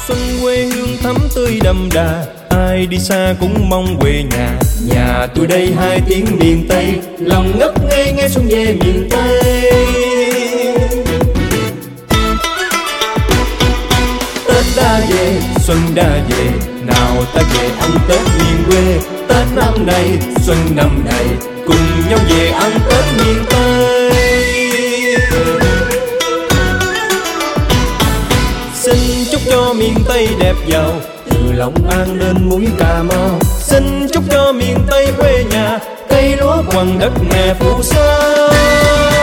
Xuân quê hương thắm tươi đậm đà, ai đi xa cũng mong quê nhà. Nhà tôi đây hai tiếng miền Tây, lòng ngất ngây nghe xuân về miền Tây. Tết đã về, xuân đã về, nào ta về ăn Tết miền quê. Tết năm nay, xuân năm nay, cùng nhau về ăn Tết miền Tây. Xin chúc cho miền Tây đẹp giàu, từ Long An đến mũi Cà Mau. Xin chúc cho miền Tây quê nhà, cây lúa quằn đất mẹ phù sa.